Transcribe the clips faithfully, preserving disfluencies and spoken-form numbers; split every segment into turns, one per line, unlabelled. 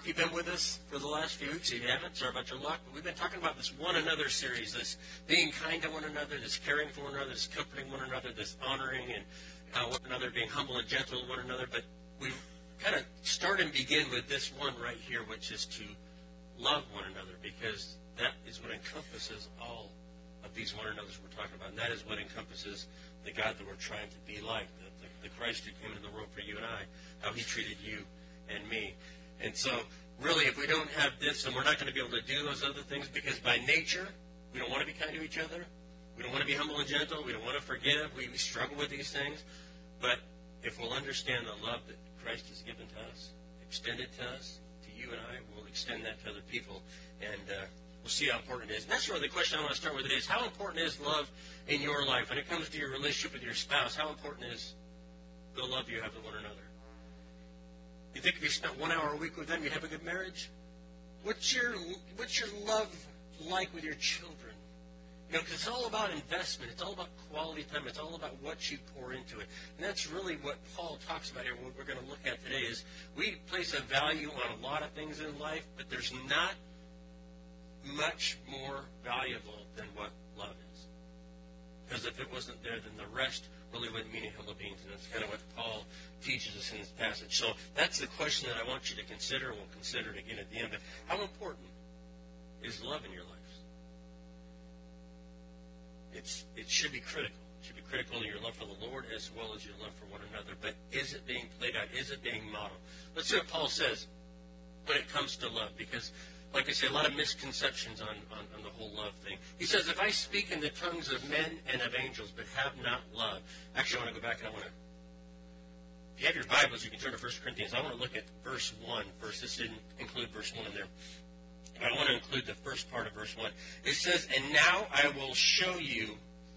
If you've been with us for the last few weeks, if you haven't, sorry about your luck. But we've been talking about this one another series, this being kind to one another, this caring for one another, this comforting one another, this honoring and uh, one another, being humble and gentle with one another. But we kind of start and begin with this one right here, which is to love one another, because that is what encompasses all of these one another's we're talking about. And that is what encompasses the God that we're trying to be like, the, the, the Christ who came into the world for you and I, how he treated you and me. And so, really, if we don't have this, then we're not going to be able to do those other things, because by nature, we don't want to be kind to each other. We don't want to be humble and gentle. We don't want to forgive. We, we struggle with these things. But if we'll understand the love that Christ has given to us, extended to us, to you and I, we'll extend that to other people. And uh, we'll see how important it is. And that's really the question I want to start with today, is how important is love in your life? When it comes to your relationship with your spouse, how important is the love you have with one another? You think if you spent one hour a week with them, you'd have a good marriage? What's your what's your love like with your children? You know, because it's all about investment. It's all about quality time. It's all about what you pour into it. And that's really what Paul talks about here. What we're going to look at today is we place a value on a lot of things in life, but there's not much more valuable than what love is. Because if it wasn't there, then the rest really wouldn't mean a hill of beans. And that's kind of what Paul teaches us in this passage. So that's the question that I want you to consider, and we'll consider it again at the end. But how important is love in your life? It's, it should be critical. It should be critical in your love for the Lord as well as your love for one another. But is it being played out? Is it being modeled? Let's see what Paul says when it comes to love. Because, like I say, a lot of misconceptions on, on, on the whole love thing. He says, if I speak in the tongues of men and of angels but have not love. Actually, I want to go back and I want to, if you have your Bibles, you can turn to First Corinthians. I want to look at verse one first. This didn't include verse one in there. I want to include the first part of verse one. It says, and now I will show you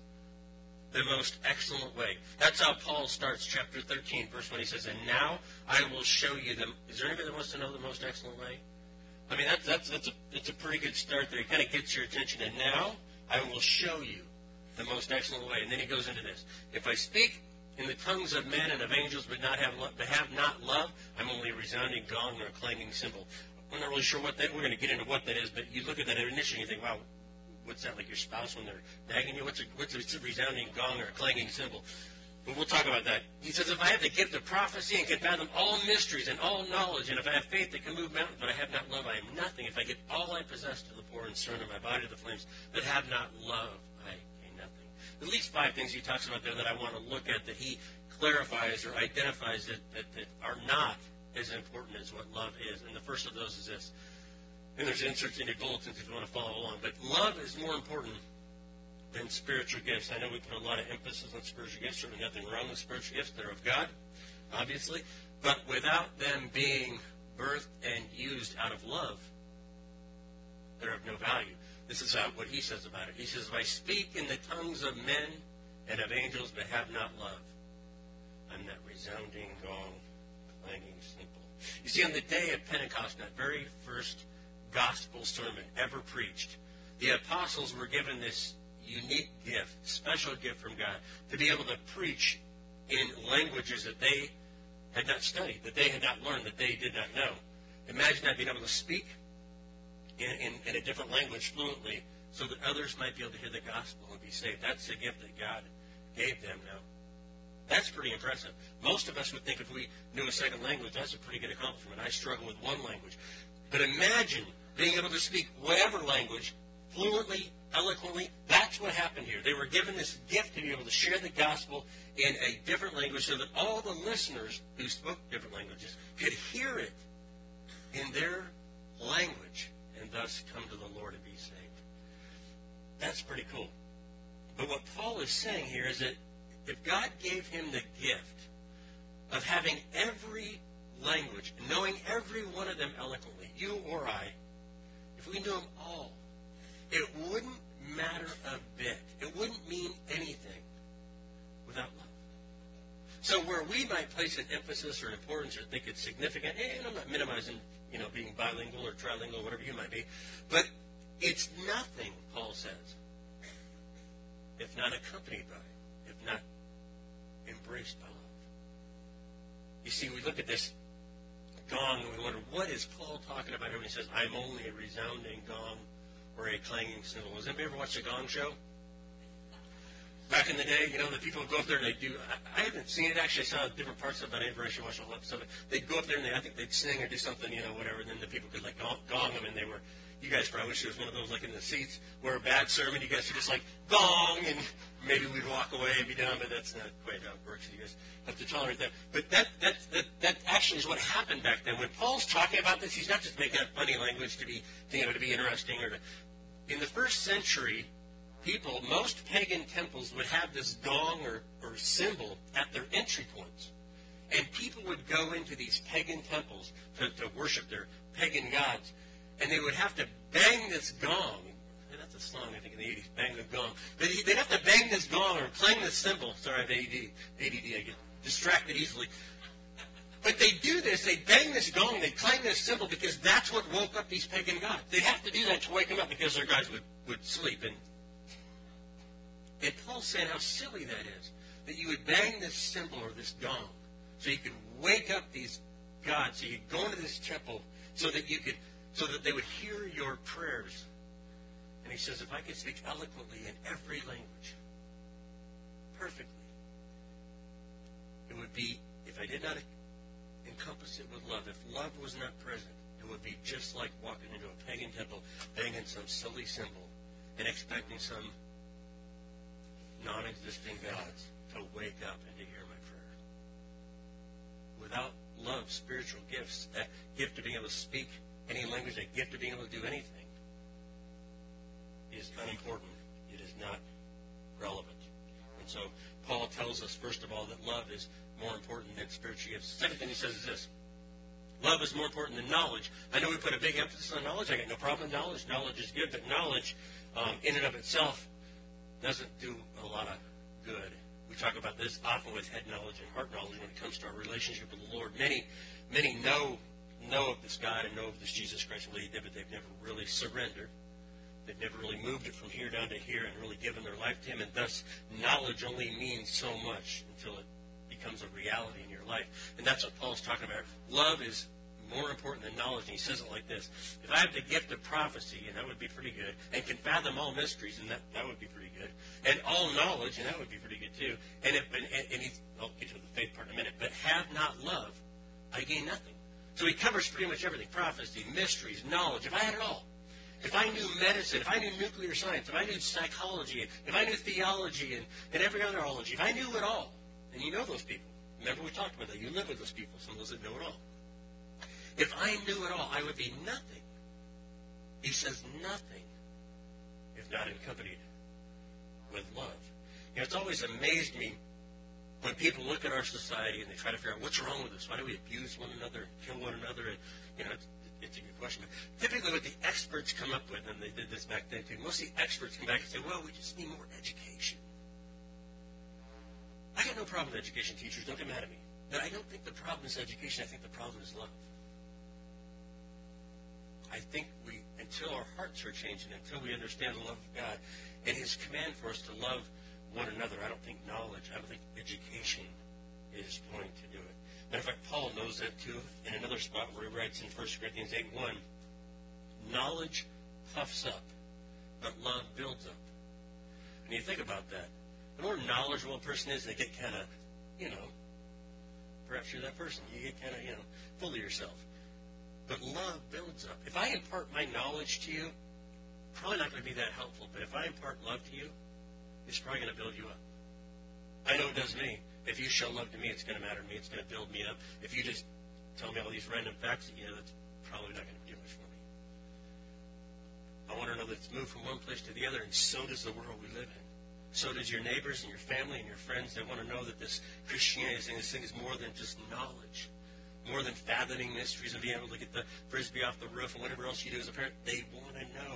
the most excellent way. That's how Paul starts chapter thirteen, verse one. He says, and now I will show you the, is there anybody that wants to know the most excellent way? I mean, that's, that's, that's, a, that's a pretty good start there. It kind of gets your attention. And now I will show you the most excellent way. And then he goes into this. If I speak in the tongues of men and of angels but not have, but have not love, I'm only a resounding gong or a clanging cymbal. We're not really sure what that, we're going to get into what that is, but you look at that initially and you think, wow, what's that, like your spouse when they're nagging you? What's a, what's a, a resounding gong or a clanging cymbal? But we'll talk about that. He says, if I have the gift of prophecy and can fathom all mysteries and all knowledge, and if I have faith that can move mountains, but I have not love, I am nothing. If I give all I possess to the poor and surrender my body to the flames, but have not love, I gain nothing. At least five things he talks about there that I want to look at that he clarifies or identifies that, that, that are not as important as what love is. And the first of those is this. And there's inserts in your bulletins if you want to follow along. But love is more important than spiritual gifts. I know we put a lot of emphasis on spiritual gifts. Certainly nothing wrong with spiritual gifts. They're of God, obviously. But without them being birthed and used out of love, they're of no value. This is what he says about it. He says, if I speak in the tongues of men and of angels but have not love, I'm that resounding gong, clanging cymbal. You see, on the day of Pentecost, that very first gospel sermon ever preached, the apostles were given this unique gift, special gift from God, to be able to preach in languages that they had not studied, that they had not learned, that they did not know. Imagine that, being able to speak in, in, in a different language fluently so that others might be able to hear the gospel and be saved. That's the gift that God gave them now. That's pretty impressive. Most of us would think if we knew a second language, that's a pretty good accomplishment. I struggle with one language. But imagine being able to speak whatever language fluently, eloquently. That's what happened here. They were given this gift to be able to share the gospel in a different language so that all the listeners who spoke different languages could hear it in their language and thus come to the Lord and be saved. That's pretty cool. But what Paul is saying here is that if God gave him the gift of having every language, knowing every one of them eloquently, you or I, if we knew them all, it wouldn't matter a bit. It wouldn't mean anything without love. So where we might place an emphasis or importance or think it's significant, and I'm not minimizing, you know, being bilingual or trilingual, whatever you might be, but it's nothing, Paul says, if not accompanied by, if not embraced by love. You see, we look at this gong, and we wonder, what is Paul talking about here when he says, I'm only a resounding gong or a clanging cymbal? Has anybody ever watched a Gong Show? Back in the day, you know, the people would go up there and they do, I, I haven't seen it actually, I saw different parts of it, but I never actually watched a whole episode of it. They'd go up there and they, I think they'd sing or do something, you know, whatever, and then the people could like gong, gong them, and they were, you guys probably wish there was one of those like in the seats where a bad sermon, you guys would just like gong, and maybe we'd walk away and be done, but that's not quite how it works. You guys have to tolerate that. But that, that, that, that actually is what happened back then. When Paul's talking about this, he's not just making up funny language to be, you know, to be interesting or to, in the first century, people, most pagan temples would have this gong or, or cymbal at their entry points. And people would go into these pagan temples to, to worship their pagan gods. And they would have to bang this gong. That's a song, I think, in the eighties, bang the gong. They'd, they'd have to bang this gong or clang this cymbal. Sorry, I have A D D. A D D, I get distracted easily. But they do this, they bang this gong, they clang this cymbal because that's what woke up these pagan gods. They'd have to do that to wake them up because their gods would, would sleep. And, and Paul's saying how silly that is, that you would bang this cymbal or this gong so you could wake up these gods, so you could go into this temple so that you could, so that they would hear your prayers. And he says, if I could speak eloquently in every language, perfectly, it would be, if I did not encompass it with love, if love was not present, it would be just like walking into a pagan temple, banging some silly symbol, and expecting some non-existing gods to wake up and to hear my prayer. Without love, spiritual gifts, that gift of being able to speak any language, that gift of being able to do anything, is unimportant. It is not relevant. And so Paul tells us, first of all, that love is more important than spiritual gifts. The second thing he says is this. Love is more important than knowledge. I know we put a big emphasis on knowledge. I got no problem with knowledge. Knowledge is good, but knowledge um, in and of itself doesn't do a lot of good. We talk about this often with head knowledge and heart knowledge when it comes to our relationship with the Lord. Many, many know know of this God and know of this Jesus Christ and what he did, but they've never really surrendered. They've never really moved it from here down to here and really given their life to him, and thus knowledge only means so much until it becomes a reality in your life. And that's what Paul's talking about. Love is more important than knowledge, and he says it like this. If I have the gift of prophecy, and that would be pretty good, and can fathom all mysteries, and that, that would be pretty good, and all knowledge, and that would be pretty good too, and, if, and, and he's, I'll get to the faith part in a minute, but have not love, I gain nothing. So he covers pretty much everything, prophecy, mysteries, knowledge. If I had it all, if I knew medicine, if I knew nuclear science, if I knew psychology, if I knew theology and, and every other ology, if I knew it all, and you know those people. Remember we talked about that. You live with those people, some of those that know it all. If I knew it all, I would be nothing. He says nothing if not accompanied with love. You know, it's always amazed me when people look at our society and they try to figure out what's wrong with us. Why do we abuse one another and kill one another? And, you know, it's, it's a good question. But typically what the experts come up with, and they did this back then too, most of the experts come back and say, well, we just need more education. I got no problem with education teachers. Don't get mad at me. But I don't think the problem is education. I think the problem is love. I think we, until our hearts are changing, until we understand the love of God and his command for us to love one another, I don't think knowledge, I don't think education is going to do it. Matter of fact, Paul knows that too in another spot where he writes in First Corinthians eight one, knowledge puffs up, but love builds up. And you think about that. The more knowledgeable a person is, they get kind of, you know, perhaps you're that person. You get kind of, you know, full of yourself. But love builds up. If I impart my knowledge to you, probably not going to be that helpful. But if I impart love to you, it's probably going to build you up. I know it does me. If you show love to me, it's going to matter to me. It's going to build me up. If you just tell me all these random facts that you know, that's probably not going to do much for me. I want to know that it's moved from one place to the other, and so does the world we live in. So does your neighbors and your family and your friends. They want to know that this Christianity, this thing is more than just knowledge, more than fathoming mysteries and being able to get the frisbee off the roof and whatever else you do as a parent. They want to know.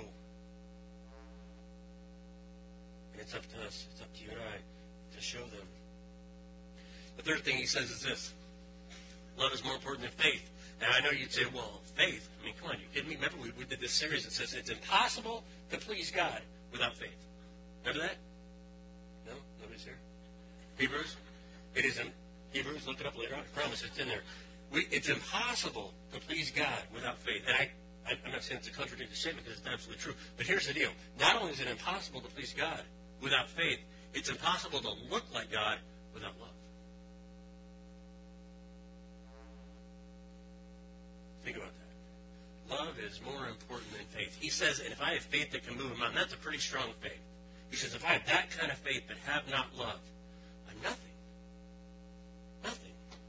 And it's up to us, it's up to you and I to show them. The third thing he says is this. Love is more important than faith. Now, I know you'd say, well, faith. I mean, come on, you kidding me? Remember, we, we did this series that says it's impossible to please God without faith. Remember that? No? Nobody's here? Hebrews? It is in Hebrews. Look it up later on. I promise it's in there. We, it's impossible to please God without faith. And I, I, I'm not saying it's a contradictory statement because it's absolutely true. But here's the deal. Not only is it impossible to please God without faith, it's impossible to look like God without love. Think about that. Love is more important than faith. He says, and if I have faith that can move a mountain, that's a pretty strong faith. He says, if I have that kind of faith but have not love, I'm nothing. Nothing.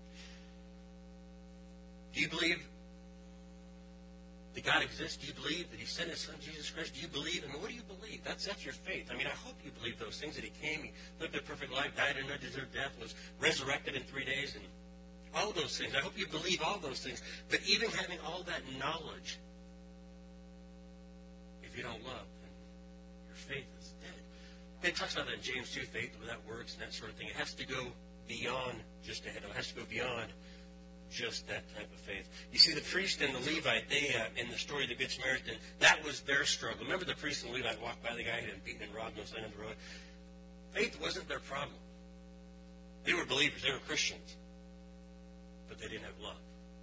Do you believe that God exists? Do you believe that he sent his son, Jesus Christ? Do you believe? I mean, what do you believe? That's, that's your faith. I mean, I hope you believe those things, that he came, he lived a perfect life, died and undeserved death, was resurrected in three days, and all those things. I hope you believe all those things. But even having all that knowledge, if you don't love, then your faith is dead. And it talks about that in James two, faith without works and that sort of thing. It has to go beyond just a head. It has to go beyond just that type of faith. You see, the priest and the Levite, they, uh, in the story of the Good Samaritan, that was their struggle. Remember the priest and the Levite walked by the guy who had been beaten and robbed on the side of the road? Faith wasn't their problem. They were believers. They were Christians. But they didn't have love.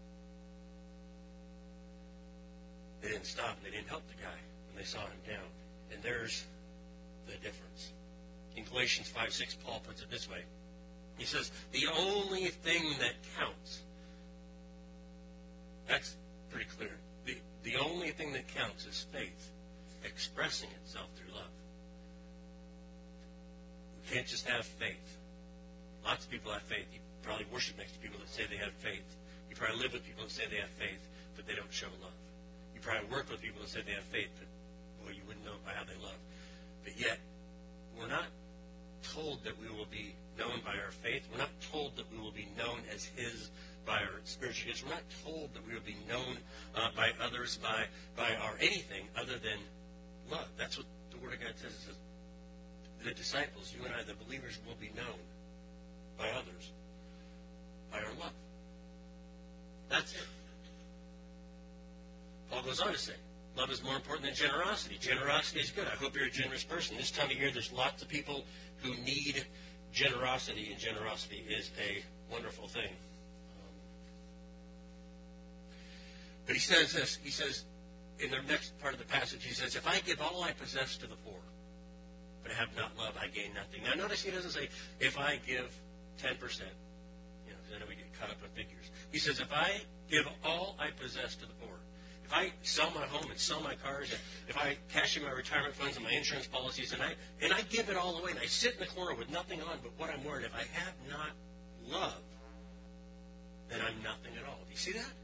They didn't stop and they didn't help the guy when they saw him down. And there's the difference. In Galatians five six, Paul puts it this way. He says, the only thing that counts, that's pretty clear. The, the only thing that counts is faith expressing itself through love. We can't just have faith. Lots of people have faith. You probably worship next to people that say they have faith. You probably live with people that say they have faith, but they don't show love. You probably work with people that say they have faith, but, boy, you wouldn't know by how they love. But yet, we're not told that we will be known by our faith. We're not told that we will be known as his by our spiritual gifts. We're not told that we will be known uh, by others by by our anything other than love. That's what the Word of God says. It says the disciples, you and I, the believers, will be known by others by our love. That's it. Paul goes on to say, love is more important than generosity. Generosity is good. I hope you're a generous person. This time of year, there's lots of people who need generosity, and generosity is a wonderful thing. Um, but he says this. He says, in the next part of the passage, he says, if I give all I possess to the poor, but I have not love, I gain nothing. Now, notice he doesn't say, if I give ten percent. You know, because I know we get caught up in figures. He says, if I give all I possess to the poor, if I sell my home and sell my cars, and if I cash in my retirement funds and my insurance policies, and I and I give it all away, and I sit in the corner with nothing on but what I'm wearing, if I have not love, then I'm nothing at all. Do you see that?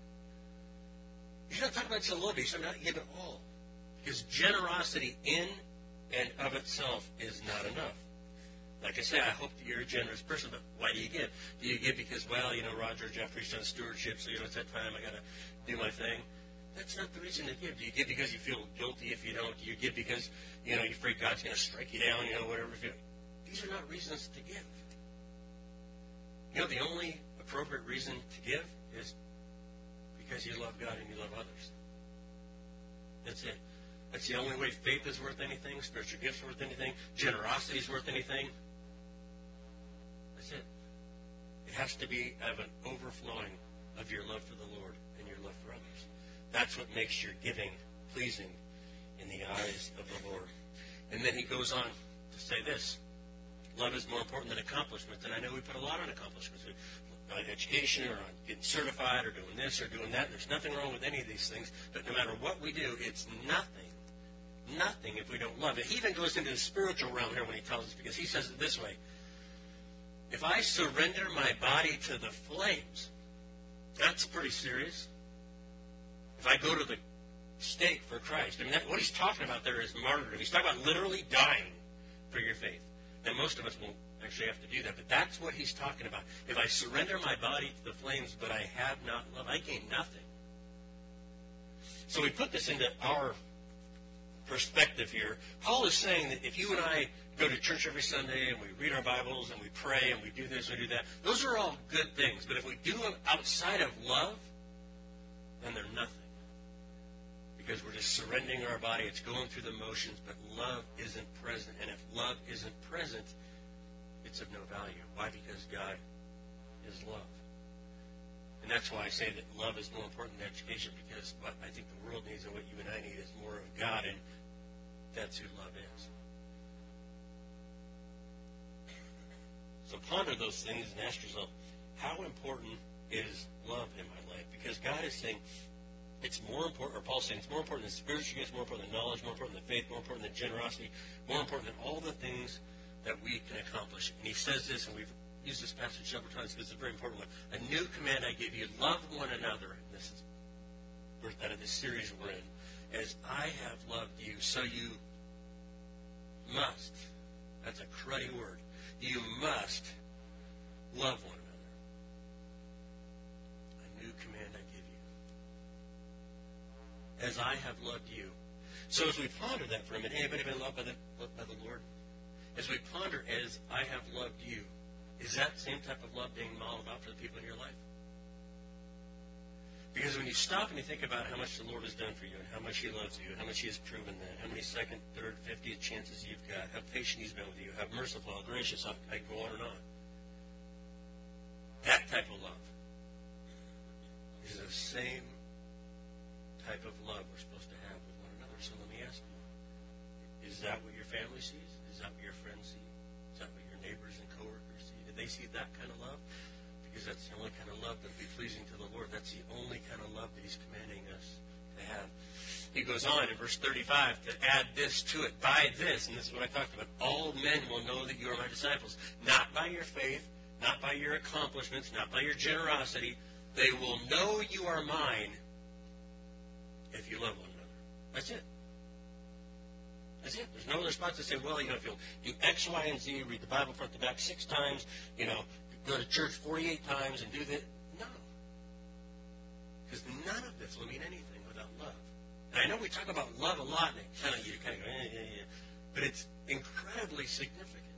He's not talking about some love. He's talking about give it all. Because generosity in and of itself is not enough. Like I say, I hope that you're a generous person, but why do you give? Do you give because, well, you know, Roger Jeffrey's done stewardship, so, you know, it's that time I got to do my thing? That's not the reason to give. Do you give because you feel guilty if you don't? Do you give because, you know, you're afraid God's going to strike you down, you know, whatever? These are not reasons to give. You know, the only appropriate reason to give is because you love God and you love others. That's it. That's the only way faith is worth anything, spiritual gifts are worth anything, generosity is worth anything. That's it. It has to be out of an overflowing of your love for the Lord and your love for others. That's what makes your giving pleasing in the eyes of the Lord. And then he goes on to say this. Love is more important than accomplishments. And I know we put a lot on accomplishments. On education or on getting certified or doing this or doing that. There's nothing wrong with any of these things. But no matter what we do, it's nothing. Nothing if we don't love it. He even goes into the spiritual realm here when he tells us, because he says it this way. If I surrender my body to the flames, that's pretty serious. If I go to the stake for Christ, I mean, that, what he's talking about there is martyrdom. He's talking about literally dying for your faith. And most of us won't actually have to do that, but that's what he's talking about. If I surrender my body to the flames, but I have not love, I gain nothing. So we put this into our perspective here. Paul is saying that if you and I go to church every Sunday and we read our Bibles and we pray and we do this and we do that, those are all good things. But if we do them outside of love, then they're nothing. Because we're just surrendering our body. It's going through the motions, but love isn't present. And if love isn't present, it's of no value. Why? Because God is love. And that's why I say that love is more important than education, because what I think the world needs and what you and I need is more of God, and that's who love is. So ponder those things and ask yourself, how important is love in my life? Because God is saying it's more important, or Paul's saying it's more important than spiritual gifts, more important than knowledge, more important than faith, more important than generosity, more important than all the things that we can accomplish. And he says this, and we've used this passage several times because it's a very important one. A new command I give you, love one another. And this is birthed out of this series we're in. As I have loved you, so you must. That's a cruddy word. You must love one another. A new command I give you. As I have loved you. So as we ponder that for a minute, anybody been loved by the, loved by the Lord? As we ponder, as I have loved you, is that same type of love being modeled out for the people in your life? Because when you stop and you think about how much the Lord has done for you and how much he loves you, how much he has proven that, how many second, third, fiftieth chances you've got, how patient he's been with you, how merciful, how gracious, how, I go on and on. That type of love is the same type of love we're supposed to have with one another. So let me ask you, is that what your family sees? Is that what your friends see? Is that what your neighbors and coworkers see? Do they see that kind of love? Because that's the only kind of love that will be pleasing to the Lord. That's the only kind of love that he's commanding us to have. He goes on in verse thirty-five to add this to it. By this, and this is what I talked about, all men will know that you are my disciples. Not by your faith, not by your accomplishments, not by your generosity. They will know you are mine if you love one another. That's it. That's it. There's no other spots to say, well, you know, if you'll do X, Y, and Z, read the Bible front to back six times, you know, go to church forty-eight times and do that. No. Because none of this will mean anything without love. And I know we talk about love a lot, and it kind of, you kind of go, eh, eh, eh. But it's incredibly significant.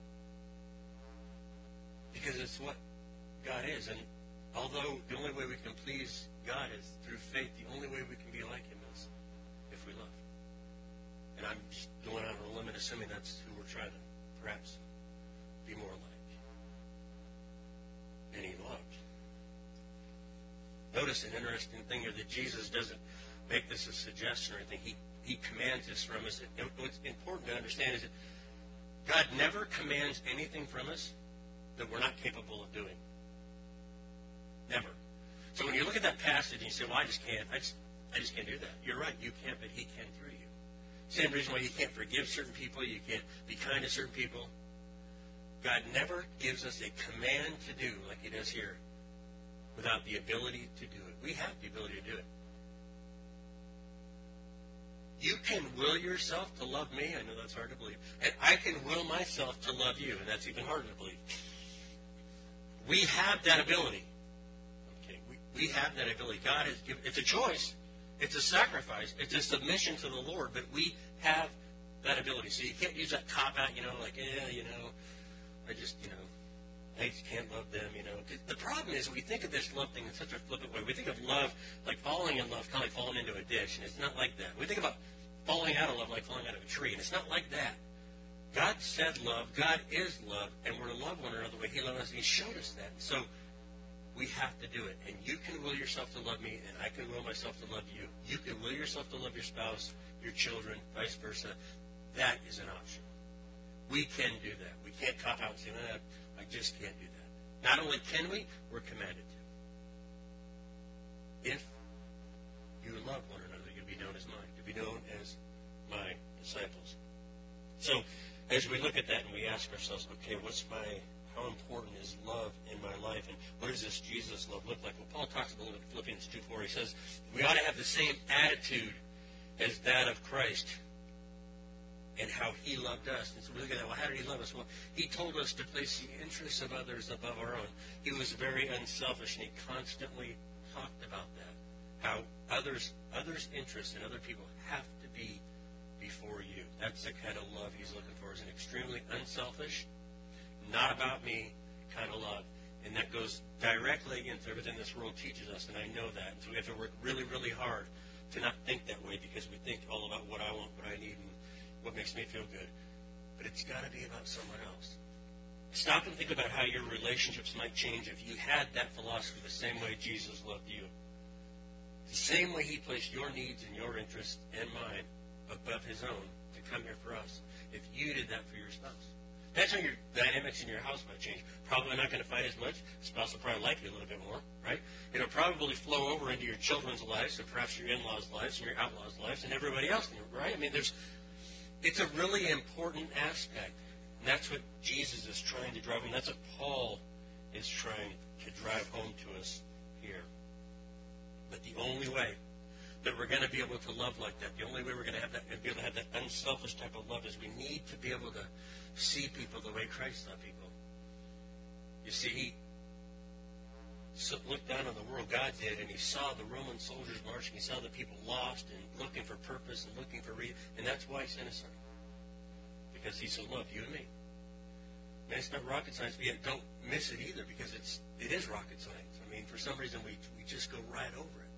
Because it's what God is. And although the only way we can please God is through faith, the only way we can be like him is if we love. And I'm just going out on a limb and assuming that's who we're trying to perhaps be more like. And he loved. Notice an interesting thing here that Jesus doesn't make this a suggestion or anything. He, he commands this from us. And what's important to understand is that God never commands anything from us that we're not capable of doing. Never. So when you look at that passage and you say, well, I just can't, I just, I just can't do that. You're right, you can't, but he can through you. Same reason why you can't forgive certain people, you can't be kind to certain people. God never gives us a command to do, like he does here, without the ability to do it. We have the ability to do it. You can will yourself to love me. I know that's hard to believe. And I can will myself to love you, and that's even harder to believe. We have that ability. Okay, we, we have that ability. God has given, it's a choice. It's a sacrifice. It's a submission to the Lord, but we have that ability. So you can't use that cop-out, you know, like, yeah, you know, I just, you know, I just can't love them, you know. The problem is we think of this love thing in such a flippant way. We think of love like falling in love, kind of like falling into a dish, and it's not like that. We think about falling out of love like falling out of a tree, and it's not like that. God said love. God is love, and we're to love one another the way he loved us, and he showed us that. So we have to do it, and you can will yourself to love me, and I can will myself to love you. You can will yourself to love your spouse, your children, vice versa. That is an option. We can do that. We can't cop out and say, eh, I just can't do that. Not only can we, we're commanded to. If you love one another, you'll be known as mine. You'll be known as my disciples. So, as we look at that and we ask ourselves, okay, what's my, how important is love in my life? And what does this Jesus love look like? Well, Paul talks about it in Philippians two four. He says, we ought to have the same attitude as that of Christ and how he loved us. And so we look at that, well, how did he love us? Well, he told us to place the interests of others above our own. He was very unselfish, and he constantly talked about that, how others, others' interests and other people have to be before you. That's the kind of love he's looking for, is an extremely unselfish, not about me kind of love. And that goes directly against everything this world teaches us, and I know that. And so we have to work really, really hard to not think that way, because we think all about what I want, what I need, and what makes me feel good. But it's got to be about someone else. stop and think about how your relationships might change if you had that philosophy the same way Jesus loved you. The same way he placed your needs and your interests and mine above his own to come here for us. If you did that for your spouse. That's how your dynamics in your house might change. Probably not going to fight as much. The spouse will probably like you a little bit more, right? It'll probably flow over into your children's lives, and perhaps your in-laws' lives, and your outlaws' lives, and everybody else, right? I mean, there's, it's a really important aspect. And that's what Jesus is trying to drive home. That's what Paul is trying to drive home to us here. But the only way that we're going to be able to love like that, the only way we're going to have that, be able to have that unselfish type of love is we need to be able to see people the way Christ saw people. You see, he looked down on the world, God did, and he saw the Roman soldiers marching. He saw the people lost and looking for purpose and looking for reason. And that's why he sent his son. Because he so loved you and me. Man, it's not rocket science, but yet don't miss it either, because it's it is rocket science. I mean, for some reason, we we just go right over it.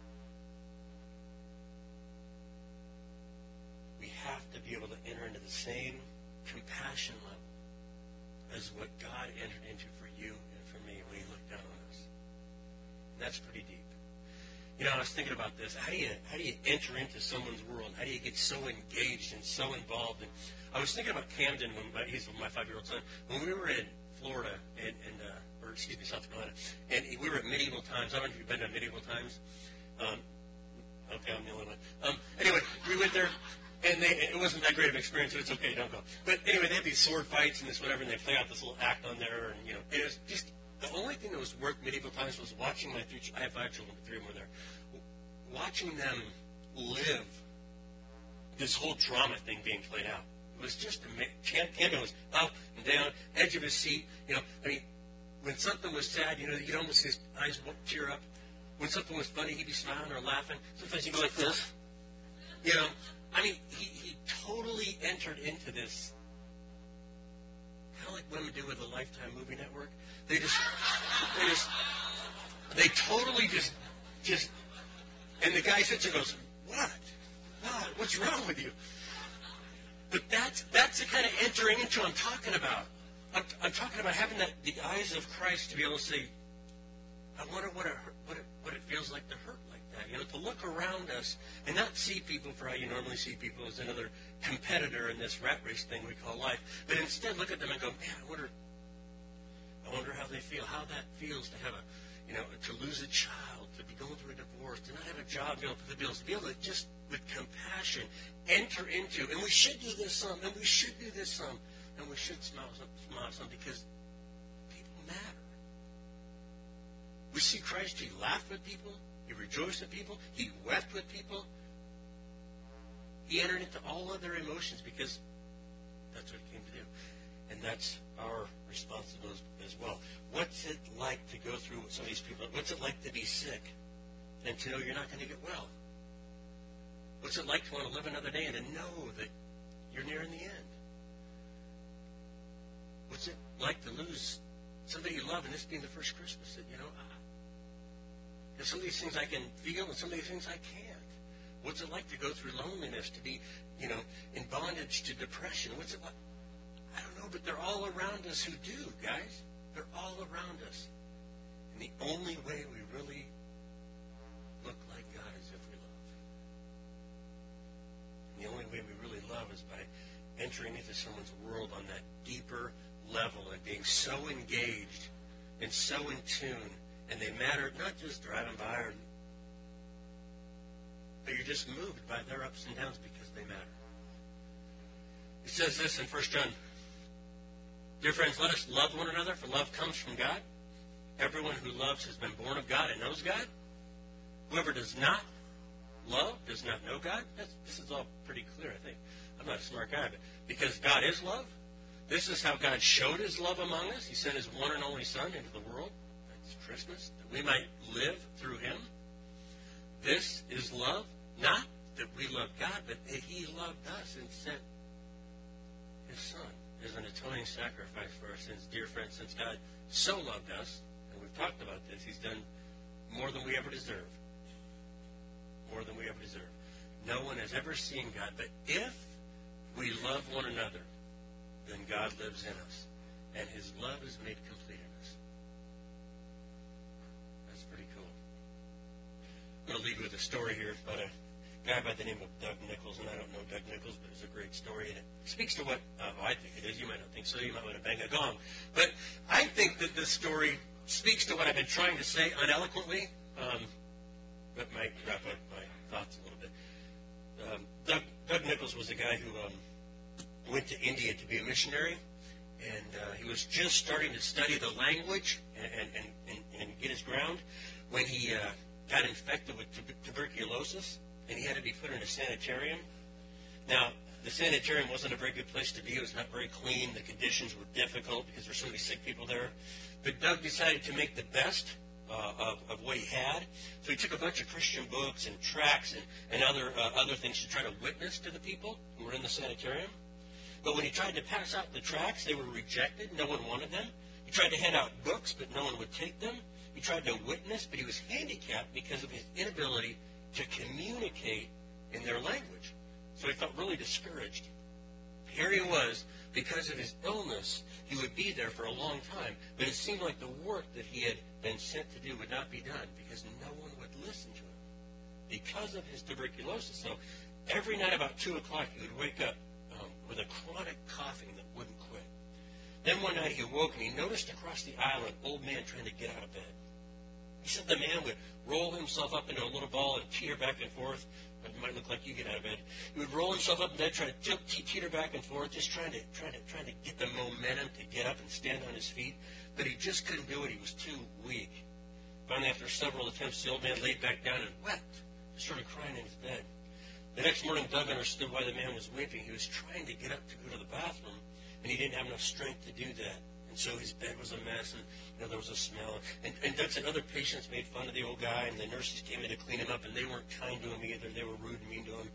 We have to be able to enter into the same compassion level as what God entered into for you and for me when he looked down on us. And that's pretty deep. You know, I was thinking about this. How do you how do you enter into someone's world? How do you get so engaged and so involved? And I was thinking about Camden when my, he's my five-year-old son. When we were in Florida and, and uh, or excuse me, South Carolina, and we were at Medieval Times. I don't know if you've been to Medieval Times. Um, okay, I'm the only one. Um, anyway, we went there. And they, it wasn't that great of an experience, so it's okay, don't go. But anyway, they had these sword fights and this whatever, and they play out this little act on there, and you know, it was just the only thing that was worth Medieval Times was watching my three. I have five children, but three of them were there. Watching them live this whole drama thing being played out. It was just amazing. Camden was up and down, edge of his seat. You know, I mean, when something was sad, you know, you'd almost see his eyes tear up. When something was funny, he'd be smiling or laughing. Sometimes he'd go like this. You know. I mean, he, he totally entered into this, kind of like women do with the Lifetime Movie Network. They just, they just, they totally just, just, and the guy sits there and goes, what? What? What's wrong with you? But that's, that's the kind of entering into I'm talking about. I'm, I'm talking about having that, the eyes of Christ to be able to say, I wonder what it, what it, what it feels like to hurt like that. You know, to look around us and not see people for how you normally see people as another competitor in this rat race thing we call life, but instead look at them and go, man, I wonder, I wonder how they feel, how that feels to have a, you know, to lose a child, to be going through a divorce, to not have a job, you know, to be able to be able to just with compassion enter into, and we should do this some, and we should do this some, and we should smile some, smile some because people matter. We see Christ, he laughed with people. He rejoiced with people. He wept with people. He entered into all of their emotions because that's what he came to do. And that's our responsibility as well. What's it like to go through with some of these people? What's it like to be sick and to know you're not going to get well? What's it like to want to live another day and to know that you're nearing the end? What's it like to lose somebody you love and this being the first Christmas that, you know, There's some of these things I can feel and some of these things I can't. What's it like to go through loneliness, to be, you know, in bondage to depression? What's it like? I don't know, but they're all around us who do, guys. They're all around us. And the only way we really look like God is if we love. And the only way we really love is by entering into someone's world on that deeper level and being so engaged and so in tune. And they matter, not just driving by, or, but you're just moved by their ups and downs because they matter. It says this in First John. Dear friends, let us love one another, for love comes from God. Everyone who loves has been born of God and knows God. Whoever does not love does not know God. That's, this is all pretty clear, I think. I'm not a smart guy, but because God is love, this is how God showed his love among us. He sent his one and only Son into the world. Christmas, that we might live through him. This is love, not that we love God, but that he loved us and sent his Son as an atoning sacrifice for our sins. Dear friends, since God so loved us, and we've talked about this, he's done more than we ever deserve. More than we ever deserve. No one has ever seen God, but if we love one another, then God lives in us, and his love is made complete in us. That's pretty cool. I'm going to leave you with a story here about a guy by the name of Doug Nichols, and I don't know Doug Nichols, but it's a great story, and it speaks to what uh, I think it is. You might not think so. You might want to bang a gong. But I think that this story speaks to what I've been trying to say uneloquently, um, but might wrap up my thoughts a little bit. Um, Doug, Doug Nichols was a guy who um, went to India to be a missionary, and uh, he was just starting to study the language and, and, and, and get his ground when he uh, got infected with tub- tuberculosis, and he had to be put in a sanitarium. Now, the sanitarium wasn't a very good place to be. It was not very clean. The conditions were difficult because there were so many sick people there. But Doug decided to make the best uh, of, of what he had. So he took a bunch of Christian books and tracts and, and other uh, other things to try to witness to the people who were in the sanitarium. But when he tried to pass out the tracts, they were rejected. No one wanted them. He tried to hand out books, but no one would take them. He tried to witness, but he was handicapped because of his inability to communicate in their language. So he felt really discouraged. Here he was, because of his illness, he would be there for a long time, but it seemed like the work that he had been sent to do would not be done because no one would listen to him because of his tuberculosis. So every night about two o'clock, he would wake up um, with a chronic coughing that wouldn't quit. Then one night he awoke and he noticed across the aisle an old man trying to get out of bed. He said the man would roll himself up into a little ball and teeter back and forth. It might look like you get out of bed. He would roll himself up in bed, try to tilt, teeter back and forth, just trying to, trying to, trying to get the momentum to get up and stand on his feet. But he just couldn't do it. He was too weak. Finally, after several attempts, the old man laid back down and wept, just started crying in his bed. The next morning, Doug understood why the man was weeping. He was trying to get up to go to the bathroom, and he didn't have enough strength to do that. And so his bed was a mess, and you know, there was a smell. And, and Doug said other patients made fun of the old guy, and the nurses came in to clean him up, and they weren't kind to him either. They were rude and mean to him.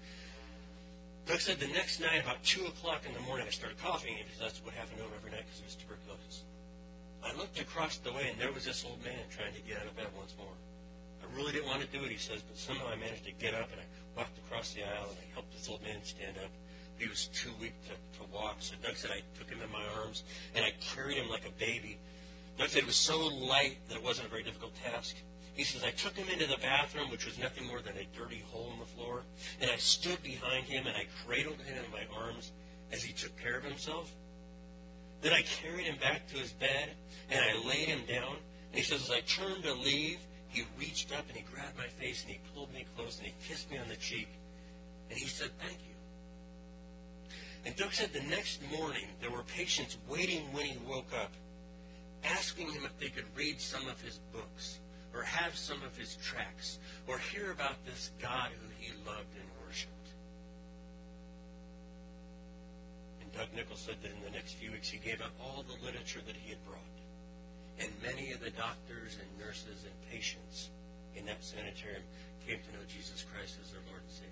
Doug said the next night, about two o'clock in the morning, I started coughing, because that's what happened to him every night because of his tuberculosis. I looked across the way, and there was this old man trying to get out of bed once more. I really didn't want to do it, he says, but somehow I managed to get up, and I walked across the aisle, and I helped this old man stand up. He was too weak to, to walk, so Doug said I took him in my arms, and I carried him like a baby. Doug said it was so light that it wasn't a very difficult task. He says, I took him into the bathroom, which was nothing more than a dirty hole in the floor, and I stood behind him, and I cradled him in my arms as he took care of himself. Then I carried him back to his bed, and I laid him down, and he says, as I turned to leave, he reached up, and he grabbed my face, and he pulled me close, and he kissed me on the cheek, and he said, thank you. And Doug said the next morning there were patients waiting when he woke up, asking him if they could read some of his books or have some of his tracts or hear about this God who he loved and worshipped. And Doug Nichols said that in the next few weeks he gave out all the literature that he had brought. And many of the doctors and nurses and patients in that sanitarium came to know Jesus Christ as their Lord and Savior.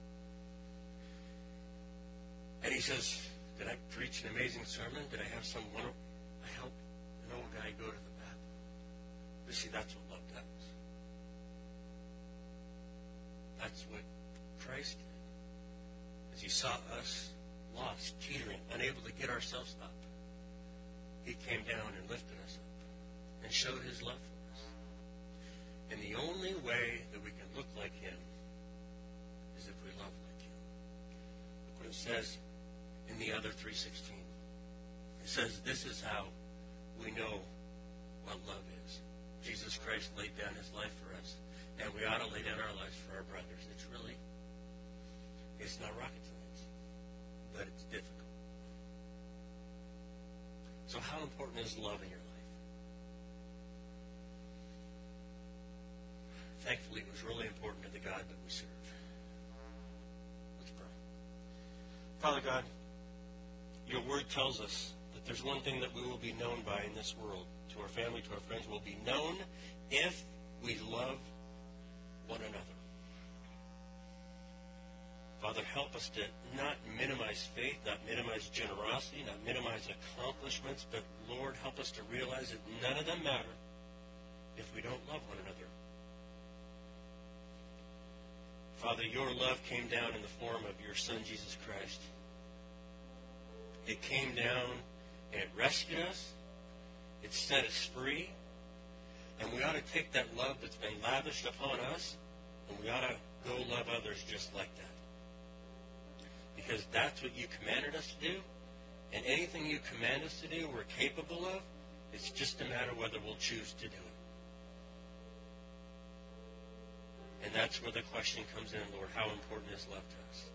And he says, did I preach an amazing sermon? Did I have some one? I helped an old guy go to the bathroom. You see, that's what love does. That's what Christ did. As he saw us lost, teetering, unable to get ourselves up, he came down and lifted us up and showed his love for us. And the only way that we can look like him is if we love like him. Look what it says in the other three sixteen. It says, this is how we know what love is. Jesus Christ laid down his life for us, and we ought to lay down our lives for our brothers. It's really, it's not rocket science, but it's difficult. So how important is love in your life? Thankfully, it was really important to the God that we serve. Let's pray. Father God, your word tells us that there's one thing that we will be known by in this world, to our family, to our friends. We'll be known if we love one another. Father, help us to not minimize faith, not minimize generosity, not minimize accomplishments, but Lord, help us to realize that none of them matter if we don't love one another. Father, your love came down in the form of your Son, Jesus Christ. It came down and it rescued us. It set us free. And we ought to take that love that's been lavished upon us, and we ought to go love others just like that. Because that's what you commanded us to do. And anything you command us to do, we're capable of. It's just a matter whether we'll choose to do it. And that's where the question comes in, Lord, how important is love to us?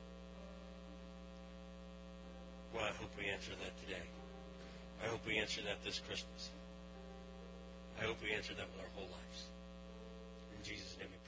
Well, I hope we answer that today. I hope we answer that this Christmas. I hope we answer that with our whole lives. In Jesus' name we pray.